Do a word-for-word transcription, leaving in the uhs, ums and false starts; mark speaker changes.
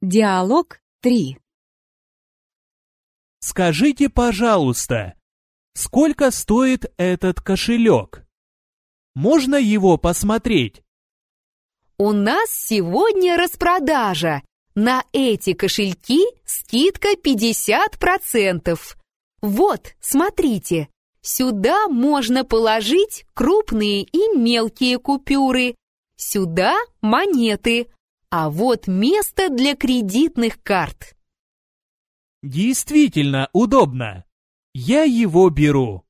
Speaker 1: Диалог три.
Speaker 2: Скажите, пожалуйста, сколько стоит этот кошелек? Можно его посмотреть?
Speaker 3: У нас сегодня распродажа. На эти кошельки скидка пятьдесят процентов. Вот, смотрите, сюда можно положить крупные и мелкие купюры. Сюда монеты, а вот место для кредитных карт.
Speaker 2: Действительно удобно. Я его беру.